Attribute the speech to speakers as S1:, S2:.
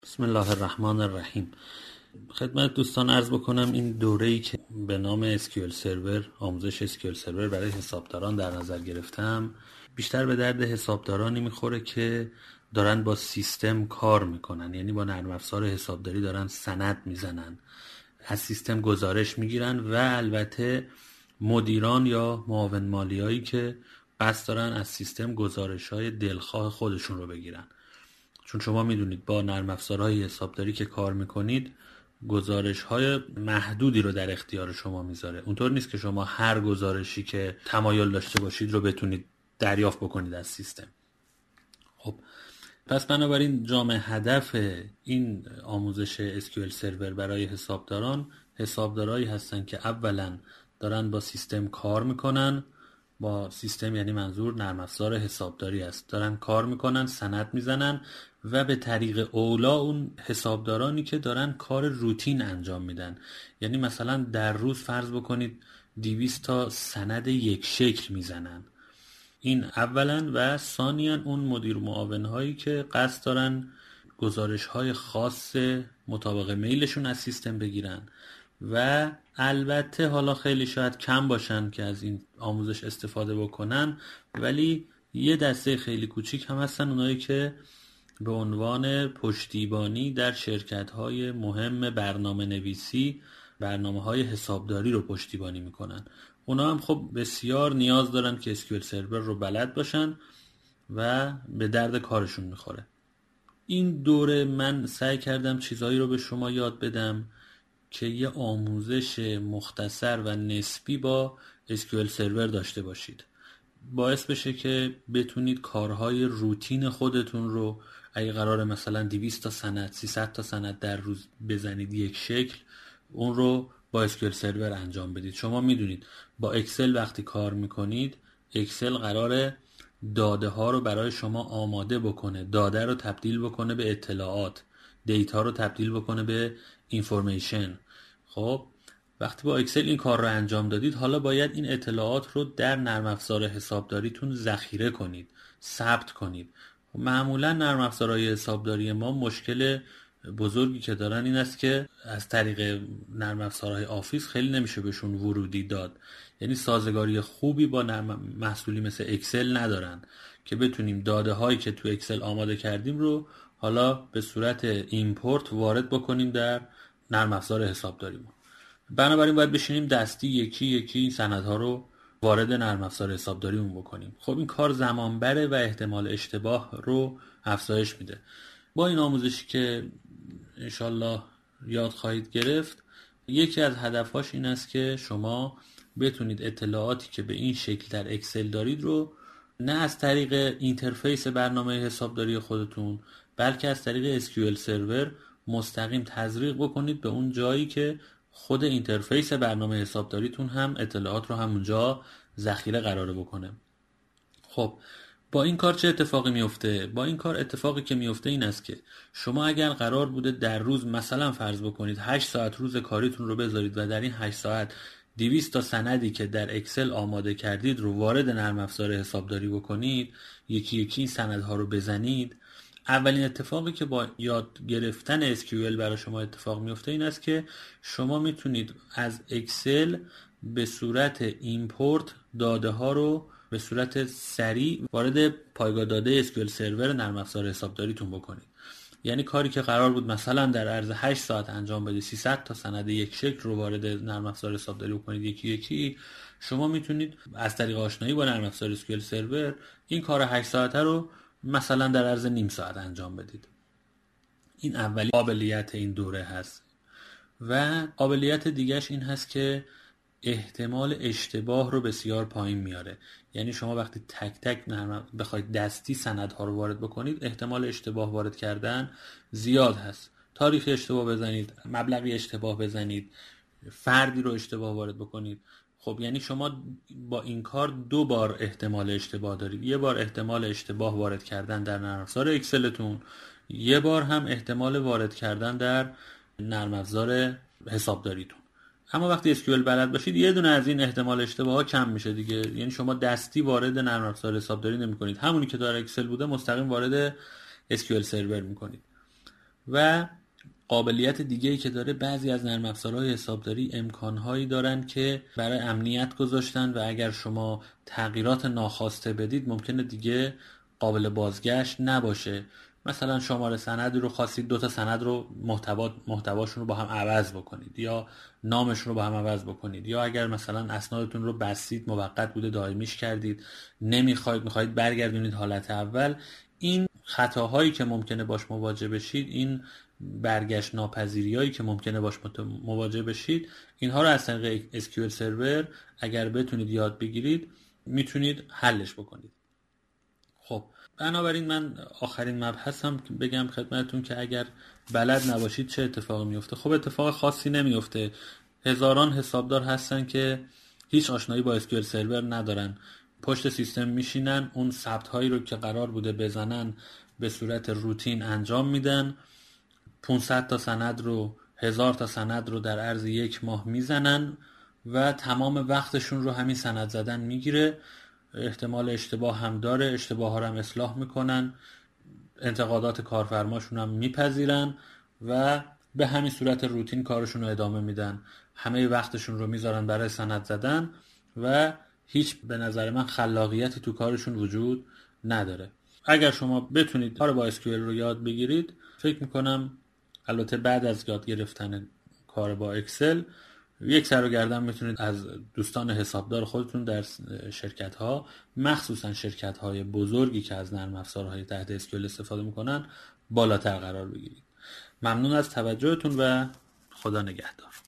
S1: بسم الله الرحمن الرحیم. خدمت دوستان عرض بکنم این دوره‌ای که به نام SQL سرور، آموزش SQL سرور برای حسابداران در نظر گرفتم، بیشتر به درد حسابدارانی میخوره که دارن با سیستم کار میکنن، یعنی با نرم افزار حسابداری دارن سند میزنن، از سیستم گزارش میگیرن و البته مدیران یا معاون مالیایی که قصد دارن از سیستم گزارش‌های دلخواه خودشون رو بگیرن. چون شما میدونید با نرم افزارهای حسابداری که کار میکنید گزارش‌های محدودی رو در اختیار شما میذاره. اونطور نیست که شما هر گزارشی که تمایل داشته باشید رو بتونید دریافت بکنید از سیستم. خب پس بنابراین جامع هدف این آموزش SQL سرور برای حسابدارایی هستن که اولا دارن با سیستم کار میکنن. با سیستم یعنی منظور نرم افزار حسابداری است، دارن کار میکنن، سند میزنن و به طریق اولا اون حسابدارانی که دارن کار روتین انجام میدن، یعنی مثلا در روز فرض بکنید 200 تا سند یک شکل میزنن. این اولا و ثانیاً اون مدیر معاون هایی که قصد دارن گزارش های خاص مطابق میلشون از سیستم بگیرن و البته حالا خیلی شاید کم باشن که از این آموزش استفاده بکنن، ولی یه دسته خیلی کوچیک هم هستن اونایی که به عنوان پشتیبانی در شرکت‌های مهم برنامه نویسی، برنامه‌های حسابداری رو پشتیبانی میکنن. اونا هم خب بسیار نیاز دارن که SQL سرور رو بلد باشن و به درد کارشون میخوره. این دوره من سعی کردم چیزایی رو به شما یاد بدم که یه آموزش مختصر و نسبی با SQL سرور داشته باشید، باعث بشه که بتونید کارهای روتین خودتون رو اگه قراره مثلا 200 تا سند 300 تا سند در روز بزنید یک شکل، اون رو با SQL سرور انجام بدید. شما میدونید با اکسل وقتی کار میکنید، اکسل قراره داده ها رو برای شما آماده بکنه، داده رو تبدیل بکنه به اطلاعات، دیتا رو تبدیل بکنه به اینفورمیشن. خب وقتی با اکسل این کار رو انجام دادید، حالا باید این اطلاعات رو در نرم افزار حسابداریتون ذخیره کنید، ثبت کنید. معمولا نرم افزارهای حسابداری ما مشکل بزرگی که دارن این است که از طریق نرم افزارهای آفیس خیلی نمیشه بهشون ورودی داد، یعنی سازگاری خوبی با محصولی مثل اکسل ندارن که بتونیم داده هایی که تو اکسل آماده کردیم رو حالا به صورت ایمپورت وارد بکنیم در نرم افزار حسابداری ما. بنابراین باید بشینیم دستی یکی یکی این سندها رو وارد نرم افزار حسابداریمون بکنیم. خب این کار زمان بره و احتمال اشتباه رو افزایش میده. با این آموزشی که انشالله یاد خواهید گرفت، یکی از هدفهاش این است که شما بتونید اطلاعاتی که به این شکل در اکسل دارید رو نه از طریق اینترفیس برنامه حسابداری خودتون، بلکه از طریق SQL سرور مستقیم تزریق بکنید به اون جایی که خود اینترفیس برنامه حسابداریتون هم اطلاعات رو همونجا ذخیره قراره بکنه. خب با این کار چه اتفاقی میفته؟ با این کار اتفاقی که میفته این است که شما اگر قرار بوده در روز مثلا فرض بکنید 8 ساعت روز کاریتون رو بذارید و در این 8 ساعت 200 تا سندی که در اکسل آماده کردید رو وارد نرم افزار حسابداری بکنید، یکی یکی این سندها رو بزنید، اولین اتفاقی که با یاد گرفتن SQL برای شما اتفاق میفته این است که شما میتونید از اکسل به صورت ایمپورت داده ها رو به صورت سریع وارد پایگاه داده SQL سرور نرم افزار حسابداریتون بکنید. یعنی کاری که قرار بود مثلا در عرض 8 ساعت انجام بدید، 300 تا سند یک شکل رو وارد نرم افزار حسابداری بکنید یکی یکی، شما میتونید از طریق آشنایی با نرم افزار SQL سرور این کار 8 ساعته رو مثلا در عرض نیم ساعت انجام بدید. این اولی قابلیت این دوره هست. و قابلیت دیگهش این هست که احتمال اشتباه رو بسیار پایین میاره. یعنی شما وقتی تک تک بخواید دستی سندها رو وارد بکنید، احتمال اشتباه وارد کردن زیاد هست. تاریخی اشتباه بزنید، مبلغی اشتباه بزنید، فردی رو اشتباه وارد بکنید. خب یعنی شما با این کار 2 بار احتمال اشتباه دارید. یه بار احتمال اشتباه وارد کردن در نرم افزار اکسلتون، یه بار هم احتمال وارد کردن در نرم افزار حسابداریتون. اما وقتی SQL بلد باشید یه دونه از این احتمال اشتباه ها کم میشه دیگه. یعنی شما دستی وارد نرم افزار حسابداری نمی‌کنید، همونی که در اکسل بوده مستقیم وارد SQL سرور می‌کنید. و قابلیت دیگه‌ای که داره، بعضی از نرم افزارهای حسابداری امکانهایی دارن که برای امنیت گذاشتن و اگر شما تغییرات ناخواسته بدید ممکنه دیگه قابل بازگشت نباشه. مثلا شماره سندی رو خواستید، 2 تا سند رو محتواشون رو با هم عوض بکنید یا نامشون رو با هم عوض بکنید، یا اگر مثلا اسنادتون رو بستید، موقت بوده دائمیش کردید، میخواید برگردونید حالت اول، این خطاهایی که ممکنه باش مواجه بشید، این برگشت ناپذیریایی که ممکنه باش مواجه بشید، اینها رو از طریق SQL سرور اگر بتونید یاد بگیرید میتونید حلش بکنید. خب بنابراین من آخرین مبحثم بگم خدمتتون که اگر بلد نباشید چه اتفاقی میفته. خب اتفاق خاصی نمیفته. هزاران حسابدار هستن که هیچ آشنایی با SQL سرور ندارن، پشت سیستم میشینن، اون ثبت هایی رو که قرار بوده بزنن به صورت روتین انجام میدن، 500 تا سند رو 1000 تا سند رو در عرض 1 ماه میزنن و تمام وقتشون رو همین سند زدن میگیره. احتمال اشتباه هم داره، اشتباه ها رو هم اصلاح میکنن، انتقادات کارفرماشون هم میپذیرن و به همین صورت روتین کارشون رو ادامه میدن. همه وقتشون رو میذارن برای سند زدن و هیچ به نظر من خلاقیتی تو کارشون وجود نداره. اگر شما بتونید کار با SQL رو یاد بگیرید، فکر میکنم البته بعد از یاد گرفتن کار با اکسل، یک سر و گردن میتونید از دوستان حسابدار خودتون در شرکت ها، مخصوصا شرکت های بزرگی که از نرم افزارهای تحت اسکیول استفاده میکنن، بالاتر قرار بگیرید. ممنون از توجهتون و خدا نگهدار.